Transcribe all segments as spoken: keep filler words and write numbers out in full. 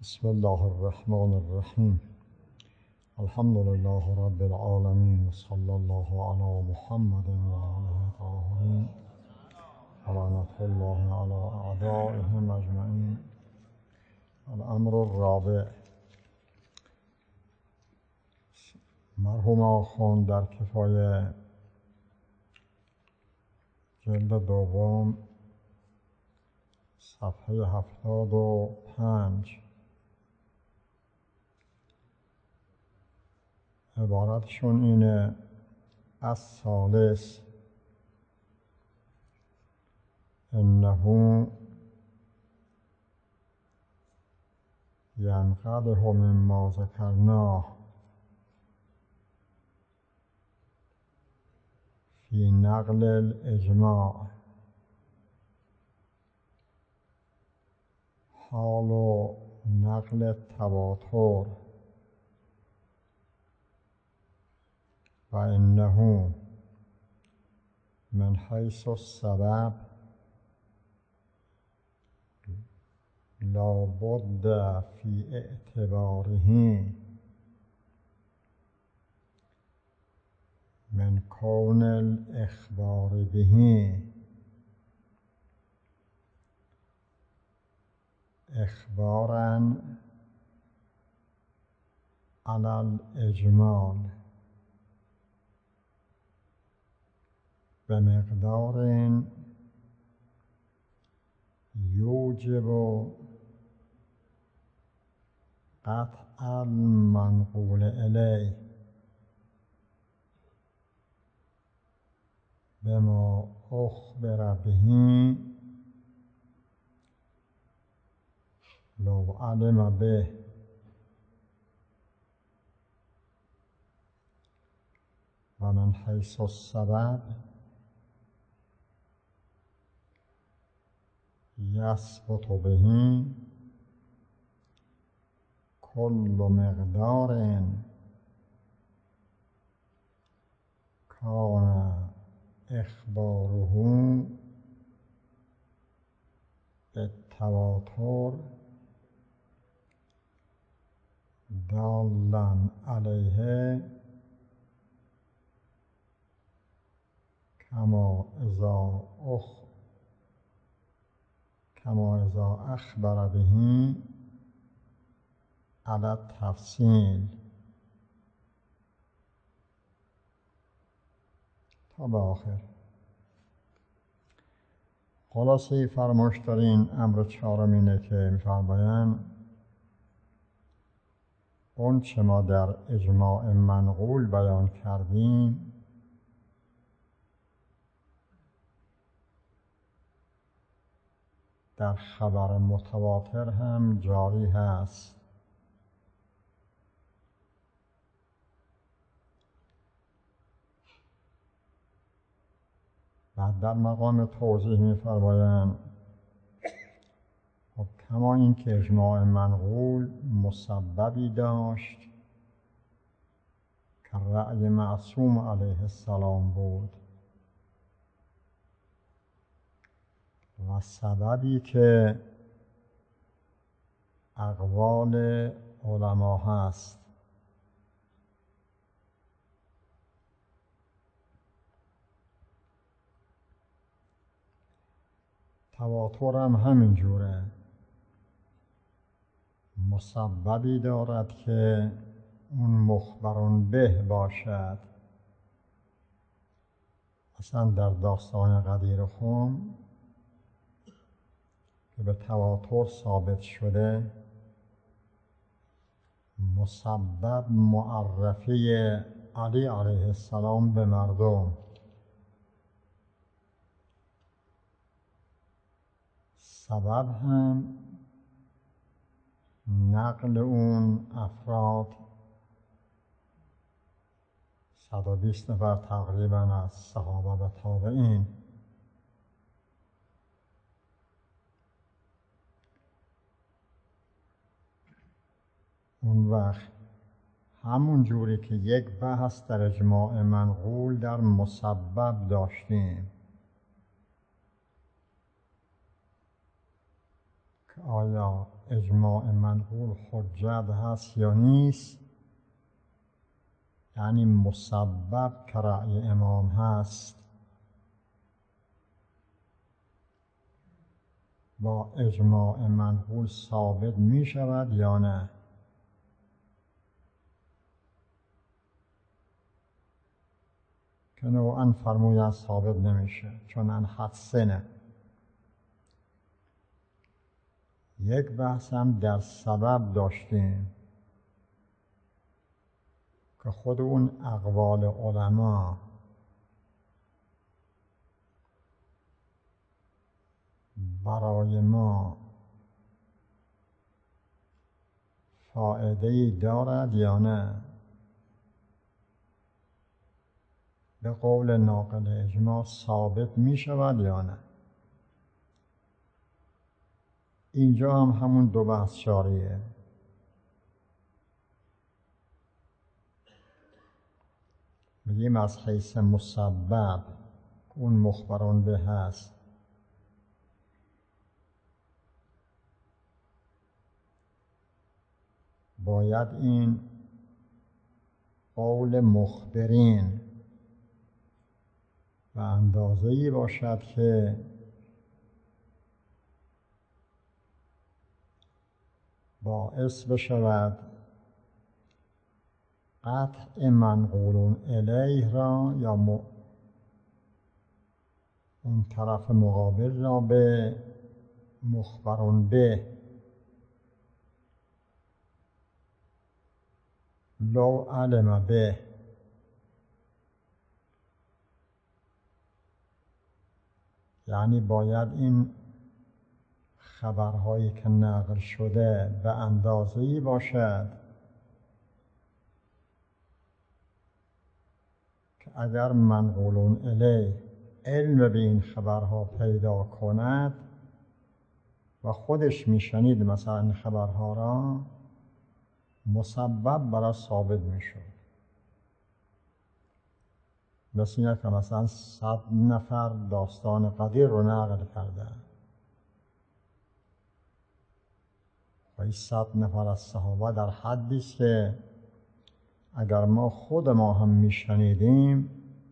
بسم الله الرحمن الرحیم. الحمد لله رب العالمین و صلی الله علی محمد و آله الطاهرین و لعنة الله علی اعدائهم اجمعین. الامر الرابع. مرحوم آخوند در کفایه جلد دوم صفحه هفتاد و پنج عبارتشون اینه: از ثالث انه ینقدح مما ذکرناه فی نقل الاجماع حال و نقل التواتر و انه من حیث السبب لا بد فی اعتباره من کون الاخبار به اخبارا علی الاجمال به مقدار یوجب قطع المنقول الیه بما اخبر به لو علم به و من حیث السبب یثبت به کل مقدار کان اخباره بالتواتر دالا علیه کما اذا اخ کما اذا اخبر به علی التفصیل تا به آخر. خلاصه فرمایش دارین امر چهارم اینه که می‌فرمایند اون چه ما در اجماع منقول بیان کردیم در خبر متواتر هم جاری هست. بعد در مقام توضیح می‌فرمایند خب کما این که اجماع منقول مسببی داشت که رأی معصوم علیه السلام بود و سببی که اقوال علما هست. تواتر هم همین جوره، مسببی دارد که اون مخبرون به باشد. اصلا در داستان غدیر خم که به تواتر ثابت شده مسبب معرفی علی علیه السلام به مردم، سبب هم نقل اون افراد صد و بیست نفر تقریبا از صحابه و تابعین. اون وقت همون جوری که یک بحث در اجماع منقول در مسبب داشتیم که آیا اجماع منقول حجت هست یا نیست، یعنی مسبب که رأی امام هست با اجماع منقول ثابت می شود یا نه. که نوعا فرمودن ثابت نمیشه، چون ان حدسنه. یک بحث هم در سبب داشتیم که خود اون اقوال علما برای ما فایده‌ای دارد یا نه. به قول ناقل اجماع ثابت می شود یا نه. اینجا هم همون دو بحث جاریه. میگیم از حیث مسبب اون مخبران به هست، باید این قول مخبرین و اندازه‌ای باشد که باعث بشود قطع منقول الیه را یا م... اون طرف مقابل را به مخبرون به لو علم به، یعنی باید این خبرهایی که نقل شده به اندازه‌ای باشد که اگر منقولون الیه علم به این خبرها پیدا کند و خودش میشنید مثلا این خبرها را، مسبب برای ثابت میشد. مثل اینه که مثلا صد نفر داستان قدیر رو نقل کردن و این صد نفر از صحابه در حدی است که اگر ما خود ما هم میشنیدیم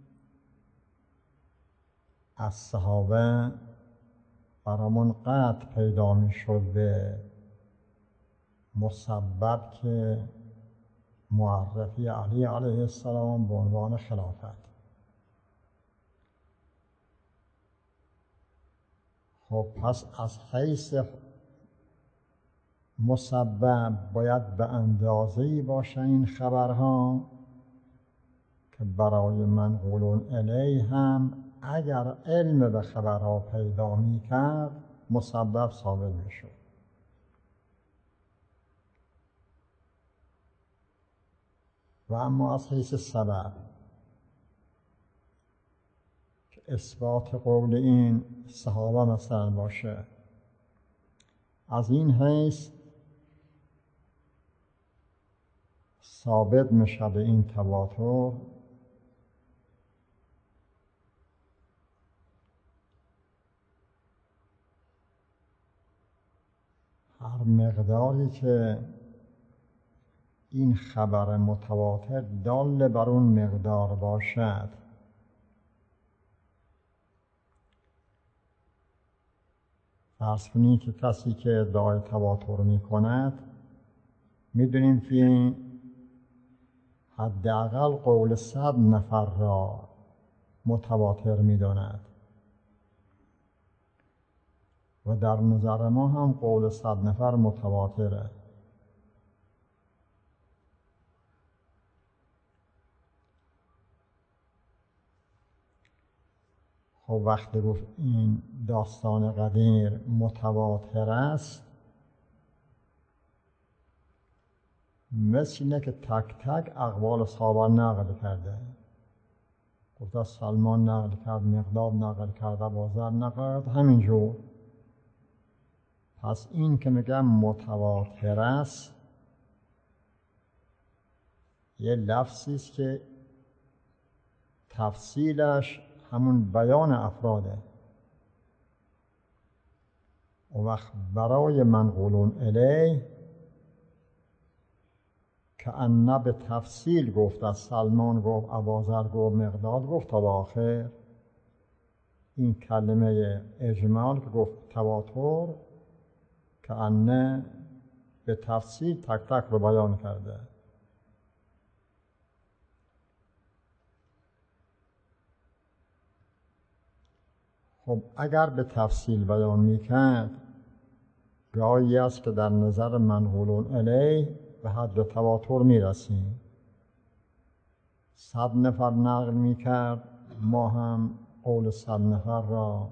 از صحابه برامون قطع پیدا میشد به مسبب که معرفی علی علیه السلام به عنوان خلافت. خب پس از حیث مسبب باید به اندازه‌ای باشه این خبرها که برای منقولون الیه هم اگر علم به خبرها پیدا میکرد مسبب ثابت میشد. و اما از حیث سبب که اثبات قول این صحابه مثلا باشه، از این حیث ثابت میشه به این تواتر هر مقداری که این خبر متواتر دال بر اون مقدار باشد، فرض کنید که کسی که ادعای تواتر می کند میدونیم که حداقل قول صد نفر را متواتر میداند و در نظر ما هم قول صد نفر متواتره. خب وقتی گفت این داستان قدیر متواتر است، مثل اینه که تک تک اقوال صحابه نقل کرده. گفت سلمان نقل کرد، مقداد نقل کرد، ابوذر نقل کرد، همینجور. پس این که میگم متواتر است یه لفظی است که تفصیلش همون بیان افراده. و وقت برای منقولون الیه که ان به تفصیل گفت، از سلمان گفت، ابوذر گفت، مقداد گفت تا به آخر. این کلمه اجمال که گفت تواتر، که ان به تفصیل تک تک رو بیان کرده. خب اگر به تفصیل بیان میکرد، گاهی است که در نظر منقولون الیه به حد تواتر میرسیم. صد نفر نقل میکرد، ما هم قول صد نفر را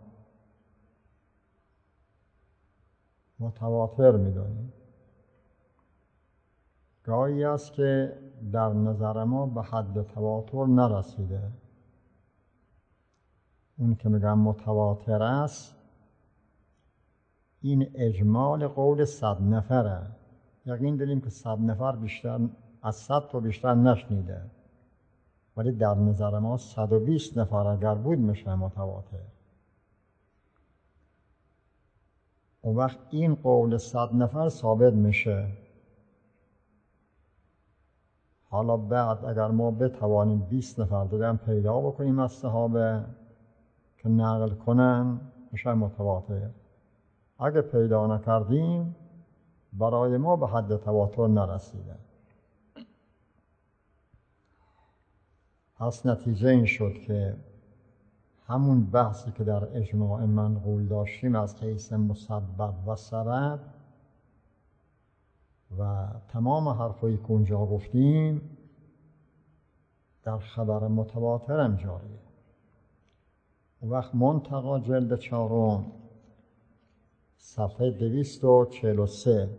متواتر میدانیم. گاهی است که در نظر ما به حد تواتر نرسیده. اون که میگم متواتر است، این اجمال قول صد نفره. یقین داریم که صد نفر بیشتر از صد تا بیشتر نشنیده، ولی در نظر ما صد و بیست نفر اگر بود میشه متواتر. اون وقت این قول صد نفر ثابت میشه. حالا بعد اگر ما بتوانیم بیست نفر دیگه هم پیدا بکنیم از صحابه که نقل کنن، میشه متواتر. اگه پیدا نکردیم، برای ما به حد تواتر نرسیده. پس نتیجه این شد که همون بحثی که در اجماع منقول داشتیم از حیث مسبب و سبب و تمام حرفایی که اونجا گفتیم در خبر متواتر هم جاریه. اون وقت منتقا جلد چهارم صفحه دویست و چهل و سه.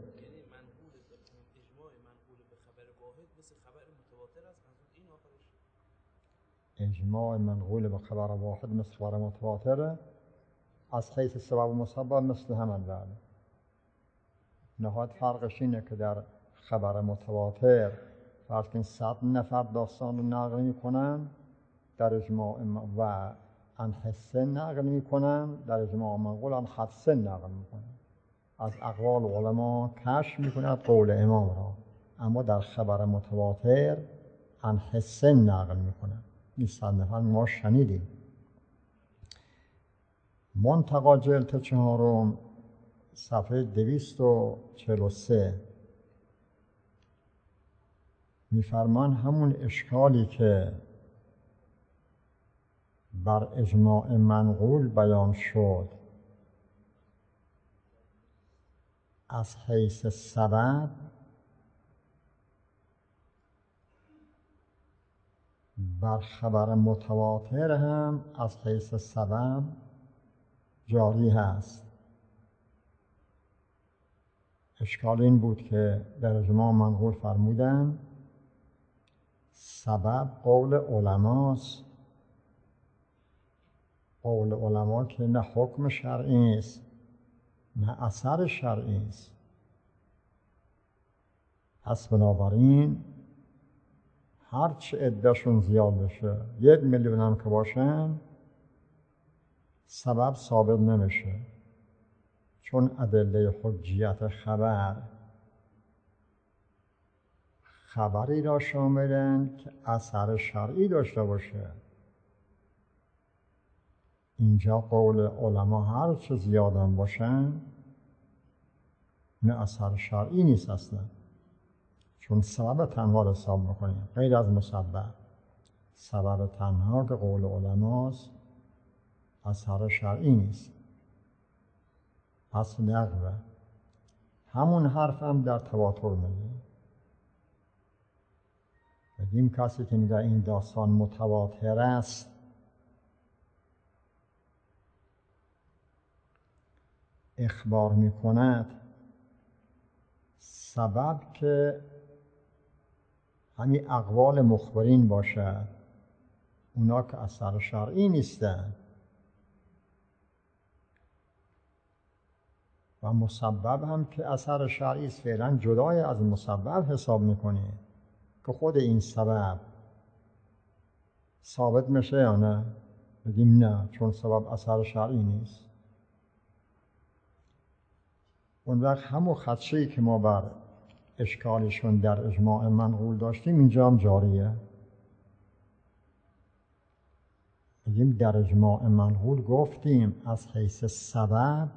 اجماع منقول به خبر واحد مثل خبر متواتره، از حیث سبب و مسبب مثل همان بعد. نهایت فرقش اینه که در خبر متواتر فرض کن صد نفر داستان رو نقل میکنن، در اجماع و عن حسه نقل میکنن، در اجماع منقول عن حدسه نقل میکنن. از اقوال علما کشف میکند قول امام را، اما در خبر متواتر عن حسه نقل میکنن. این صد نفر ما شنیدیم. منتقا جلد چهارم صفحه دویست و چهل و سه میفرمان همون اشکالی که بر اجماع منقول بیان شد از حیث سبب، بر خبر متواتر هم از حیث سبب جاری هست. اشکال این بود که در اجماع منقول فرمودن سبب قول علماست. قول علما که نه حکم شرعی است نه اثر شرعی است. پس بنابراین هرچه عده‌شون زیاد بشه، یک میلیون هم که باشن، سبب ثابت نمیشه، چون ادله حجیت خبر خبری را شاملن که اثر شرعی داشته باشه. اینجا قول علما هر چه زیادن باشن نه اثر شرعی نیست اصلا، چون سبب تنها را حساب میکنیم غیر از مسبب. سبب تنها که قول علماست اثر شرعی نیست. پس نقوه همون حرف هم در تواتر میگیم. بگیم کسی که میگه این داستان متواتر است، اخبار میکند سبب که همین اقوال مخبرین باشد، اونا که اثر شرعی نیستن، و مسبب هم که اثر شرعی است، فعلا جدای از مسبب حساب میکنه که خود این سبب ثابت میشه یا نه. بگیم نه، چون سبب اثر شرعی نیست. اون وقت همون خدشه‌ای که ما بر اشکالشون در اجماع منقول داشتیم اینجا هم جاریه. بگیم در اجماع منقول گفتیم از حیث سبب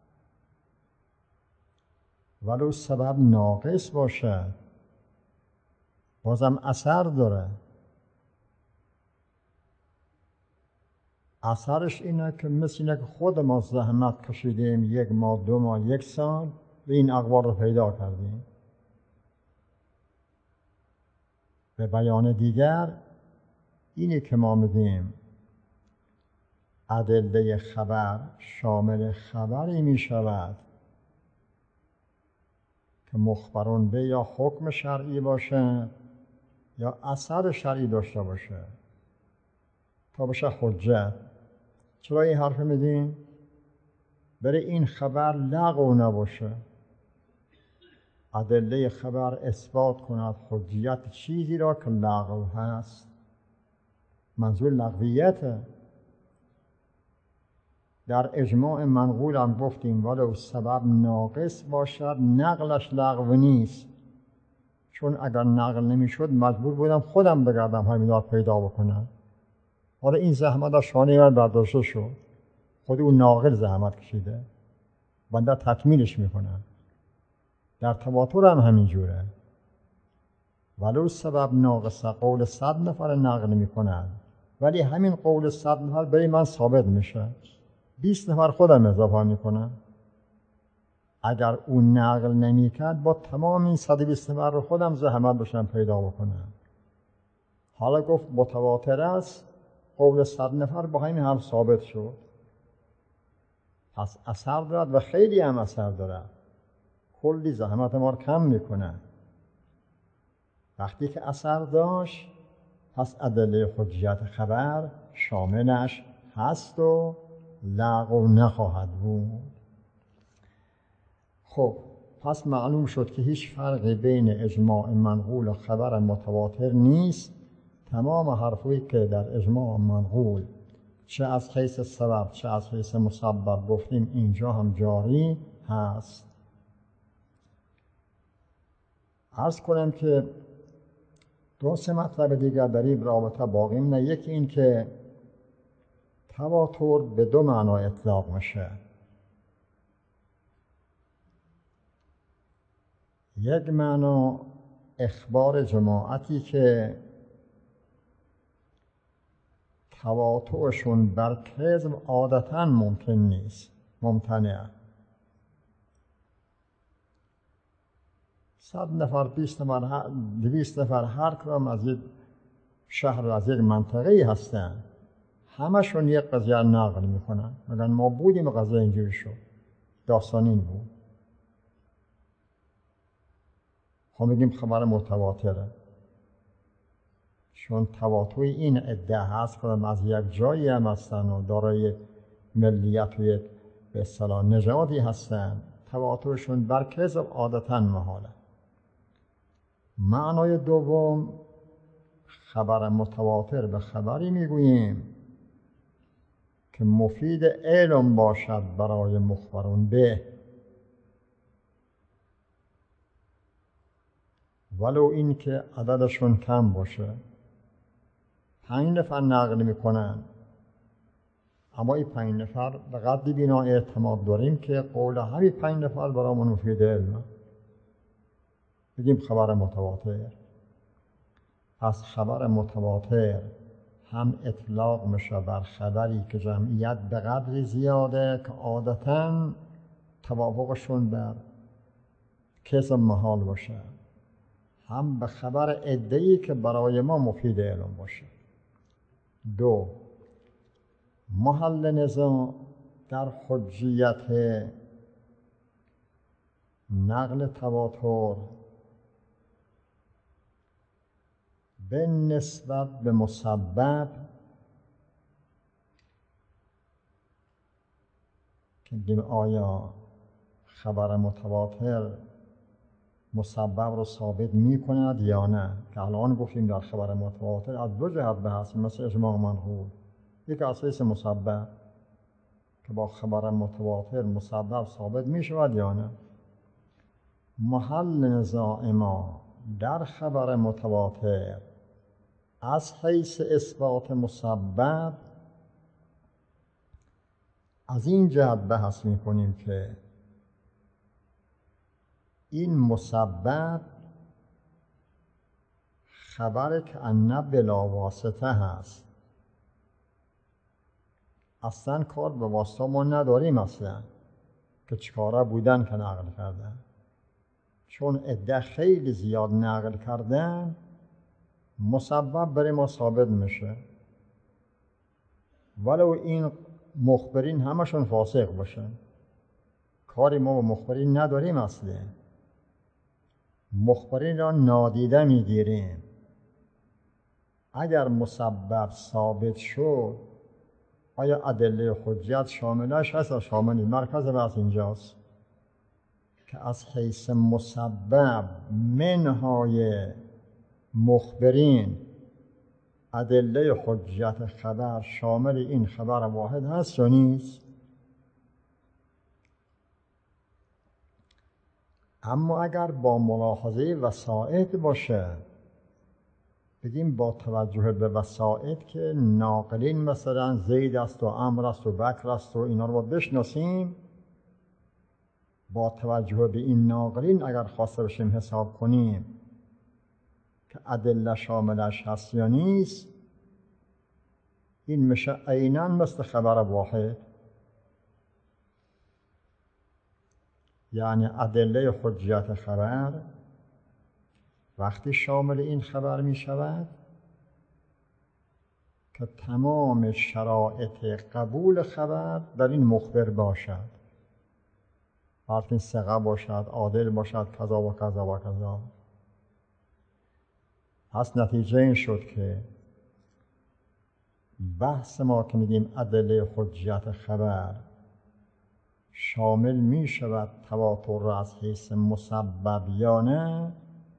ولو سبب ناقص باشه بازم اثر داره. اثرش اینه که مثل اینه که خود ما زحمت کشیدیم یک ماه دو ماه یک سال و این اقوال رو پیدا کردیم. به بیان دیگر اینی که ما میگیم ادله خبر شامل خبری می شود که مخبرون به یا حکم شرعی باشه یا اثر شرعی داشته باشه تا بشه حجت. چرا این حرف میدیم؟ برای این خبر لغو نباشه. ادله خبر اثبات کند حجیت چیزی را که لغو هست. منظور لغویته. در اجماع منقول هم گفتیم ولو سبب ناقص باشد نقلش لغو نیست، چون اگر نقل نمیشد مجبور بودم خودم بگردم همین پیدا بکنم. حالا این زحمت از شانه من برداشته شد، خود اون ناقل زحمت کشیده، بنده تکمیلش میکنم. در تواتر هم همین جوره. ولو سبب ناقص قول صد نفر نقل میکنند ولی همین قول صد نفر برای من ثابت میشه، بیست نفر خودم اضافه میکنم. اگر اون نقل نمیکرد با تمام این صد و بیست نفر رو خودم زحمت بشم پیدا بکنم. حالا گفت متواتر است، قول صد نفر با همین هم ثابت شد، پس اثر دارد و خیلی هم اثر دارد، کلی زحمت ما رو کم میکنه. وقتی که اثر داشت پس ادله حجیت خبر شاملش هست و لغو نخواهد بود. خب پس معلوم شد که هیچ فرقی بین اجماع منقول و خبر متواتر نیست. تمام حرفی که در اجماع منقول چه از حیث سبب چه از حیث مسبب گفتیم اینجا هم جاری هست. عرض کنم که دو سه مطلب دیگر در این رابطه باقی مونده. یکی این که تواتر به دو معنا اطلاق میشه. یک معنا اخبار جماعتی که تواترشون بر کذب عادتاً ممکن نیست، ممتنعه. صد نفر، بیست نفر، دویست نفر هر کدام از یک شهر از یک منطقه هستن، همشون یک قضیه نقل میکنن، میگن ما بودیم قضیه اینجوری شد، داستان این بود. خب میگیم خبر متواتره، چون تواتر این ادعا هست که از یک جایی هم هستن و دارای ملیت و یک به اصطلاح نژادی هستن، تواترشون بر کذب عادتاً محاله. معنای دوم خبر متواتر به خبری میگوییم که مفید علم باشد برای مخبرون به، ولو این که عددشون کم باشه. پنج نفر نقل میکنن، اما این پنج نفر به قدری بینا اعتماد داریم که قول همین پنج نفر برامون مفید علمه، بگیم خبر متواتر. پس خبر متواتر هم اطلاق میشه بر خبری که جمعیت به قدری زیاده که عادتاً توافقشون بر کذب محال باشه، هم به خبر عده‌ای که برای ما مفید علم باشه. دو، محل نزاع در حجیت نقل تواتر به نسبت به مسبب که بگیم آیا خبر متواتر مسبب رو ثابت می کند یا نه. که الان گفتیم در خبر متواتر از دو جهت بحث، مثل اجماع منقول. یک از حیث مسبب که با خبر متواتر مسبب ثابت می شود یا نه. محل نزاع ما در خبر متواتر از حیث اثبات مسبب از این جهت بحث می‌کنیم که این مسبب خبر که ان بلا واسطه هست. اصلا کار به واسطه ما نداریم اصلا که چیکاره بودن که نقل کردن، چون عده خیلی زیاد نقل کردن مسبب برای ما ثابت میشه، ولو این مخبرین همشون فاسق باشن. کاری ما با مخبرین نداریم اصلا، مخبرین را نادیده میگیریم. اگر مسبب ثابت شد آیا ادله حجت شاملش هست یا شامل نیست؟ مرکز بحث اینجاست که از حیث مسبب منهای مخبرین ادله حجت خبر شامل این خبر واحد هست یا نیست. اما اگر با ملاحظه وسائط باشه، بگیم با توجه به وسائط که ناقلین مثلا زید است و عمرو است و بکر است و اینا رو بشناسیم، با توجه به این ناقلین اگر خواسته بشیم حساب کنیم که ادله شاملش هست یا نیست، این میشه عیناً مثل خبر واحد. یعنی ادله حجت خبر وقتی شامل این خبر می شود که تمام شرایط قبول خبر در این مخبر باشد، وقتی ثقه باشد، عادل باشد، کذا و کذا و کذا. پس نتیجه این شد که بحث ما که میگیم ادله حجت خبر شامل می شود تواتر را از حیث مسبب یا نه،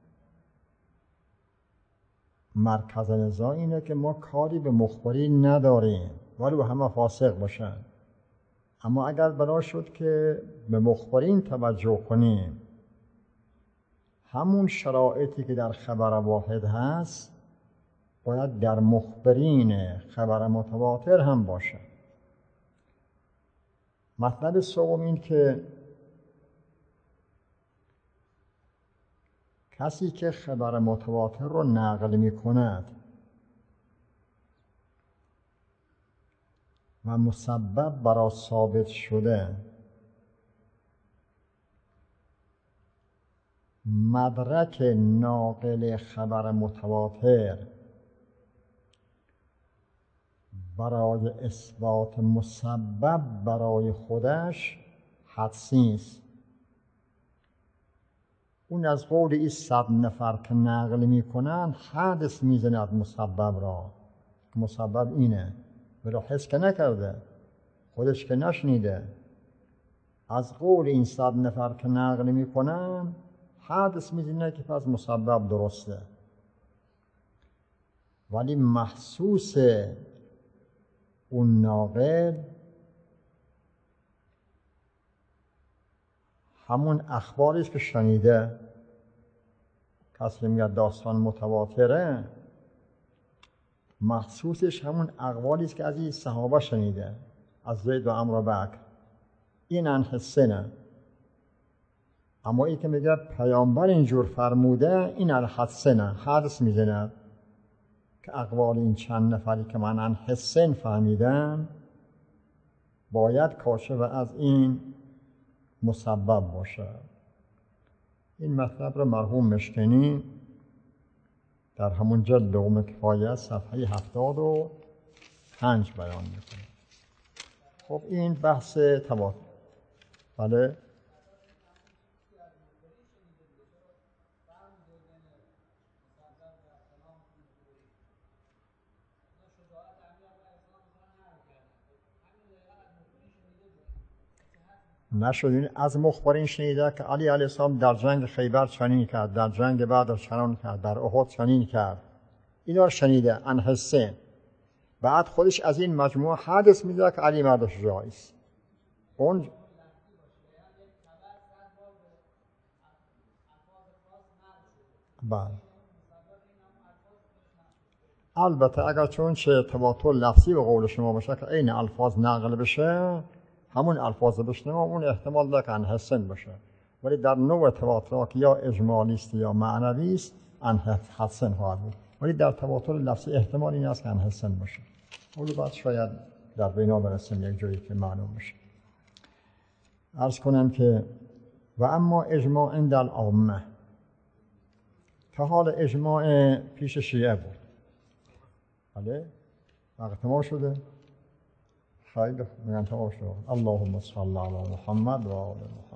مرکز نزاع اینه که ما کاری به مخبرین نداریم ولی همه فاسق باشن. اما اگر بنا شد که به مخبرین توجه کنیم، همون شرایطی که در خبر واحد هست باید در مخبرین خبر متواتر هم باشه. مطلب سوم این که کسی که خبر متواتر رو نقل می کند و مسبب برای ثابت شده مدرک ناقل خبر متواتر برای اثبات مسبب برای خودش حدسی است. اون از قول این صد نفر که نقل می کنند حدس می زند مسبب را، مسبب اینه، ولی حس که نکرده، خودش که نشنیده. از قول این صد نفر که نقل می کنند حدس می زند که پس مسبب درسته، ولی محسوس اون ناقل همون اخباری است که شنیده. کسی میگه داستان متواتره، محسوسش همون اقوالی است که از این صحابه شنیده، از زید و عمرو و بکر. این انحسه نه. اما این که میگه پیامبر اینجور فرموده، این الحدسه نه، حدس میزند که اقوال این چند نفری که من انحسن فهمیدم باید کاشف از این مسبب باشه. این مطلب رو مرحوم مشکنی در همون جلد دوم کفایه صفحه هفتاد و پنج بیان میکنه. خب این بحث تواتر. بله نشد. از مخبرین شنیده که علی علیه السلام در جنگ خیبر چنین کرد، در جنگ بعد چنان کرد، در احد چنین کرد. اینا رو شنیده انحسه. بعد خودش از این مجموعه حدس میده که علی مرد شجاعی است. اون بله. البته اگر چون چه تواتر لفظی به قول شما باشه که این الفاظ نقل بشه، همون الفاظ بشنویم، اون احتمال داره که عن حسن باشه. ولی در نوع تواتر که یا اجمالی است یا معنوی است عن حسن خواهد بود. ولی در تواتر لفظی احتمال این است که عن حسن باشه. اون بعد شاید در بنا برسیم یک جایی که معلوم بشه. عرض کنم که و اما اجماع عند العامه، که حال اجماع پیش شیعه بود. بله؟ وقت تمام شده؟ خیلی میگن تمام شده. اللهم صل علی محمد و آل محمد.